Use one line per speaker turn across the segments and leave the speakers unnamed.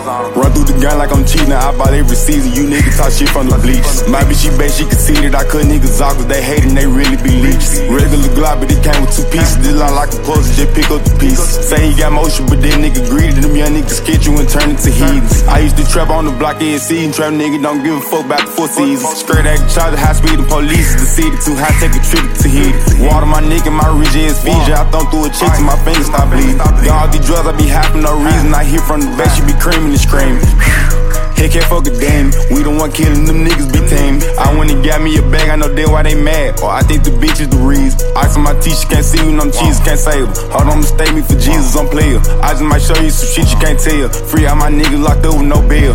Run through the gun like I'm cheating, I bought every season. You niggas talk shit from the bleach. My bitch, she bet she conceded. I cut niggas off cause they hatin', they really be leeches. Regular Glock, but it came with 2 pieces. This line like a puzzle, just pick up the pieces. Say he got motion, but that nigga greedy. Them young niggas sketch you and turn into heathens. I used to trap on the block every season. Trap nigga don't give a fuck about the 4 seasons. Straight act charge, high speed and police. The city too high, take a trip to Tahiti. Water my nigga, my rich ass Fiji. I thumb through a chick till my fingers stop bleeding. Got all these drugs, I be high for no reason. I hear from the back, she be creaming and screaming. Heck, can't fuck a damn. We the one killing them niggas be tame. I went and got me a bag, I know that why they mad. Or I think the bitch is the reason. Ice on my teeth, can't see when I'm cheese, can't save her. Hold on, mistake me for Jesus, I'm player. I just might show you some shit you can't tell. Free out my niggas locked up with no bail.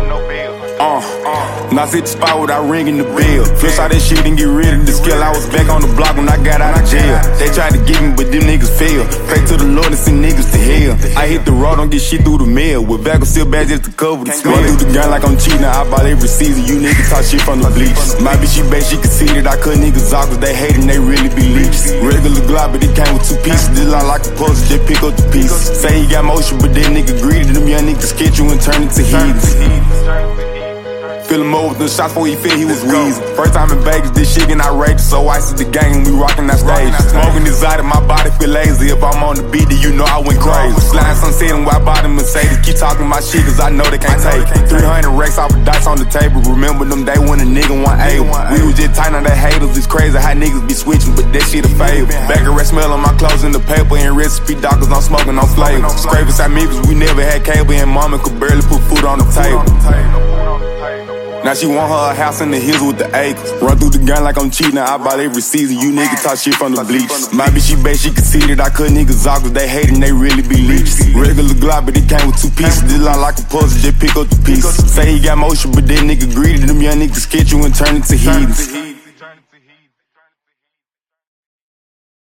Now sit the spot without ringing the bell. Flush all that shit and get rid of the skill. I was back on the block when I got out of jail. They tried to get me, but them niggas failed. Pray to the Lord and send niggas to hell. I hit the road, don't get shit through the mail. With back seal badge just to cover the smell. Run through the gun like I'm cheating, I bought every season. You niggas talk shit from the bleach. My bitch, she bet she conceded. I cut niggas off cause they hatin', they really be leeches. Regular Glock, but it came with 2 pieces. This line like a puzzle, just pick up the pieces. Say he got motion, but that nigga greedy. Them young niggas sketch you and turn into heathens. Fill him over with the shots before he feel he was wheezing. First time in Vegas, this shit getting outrageous. So ice is the gang and we rockin' that stage. Smoking exotic, my body feel lazy. If I'm on the beat, then you know I went crazy. Slime sunset and white body Mercedes. Keep talking my shit cause I know they can't take it. 300 racks off of dice on the table. Remember them days when a nigga want able. We was just tight on the haters. It's crazy how niggas be switching, but that shit a favor. Back of red smell on my clothes in the paper. And recipe doctors, I'm smoking on flavor. Scraping inside Memphis, we never had cable. And mama could barely put food on the table. Now she want her a house in the hills with the acres. Run through the gun like I'm cheating, I bought every season. You niggas talk shit from the bleach. My bitch, she bet she conceded. I cut niggas off cause they hatin', they really be leeches. Regular Glock, but it came with 2 pieces. This line like a puzzle, just pick up the pieces. Say he got motion, but that nigga greedy. Them young niggas sketch you and turn into heathens.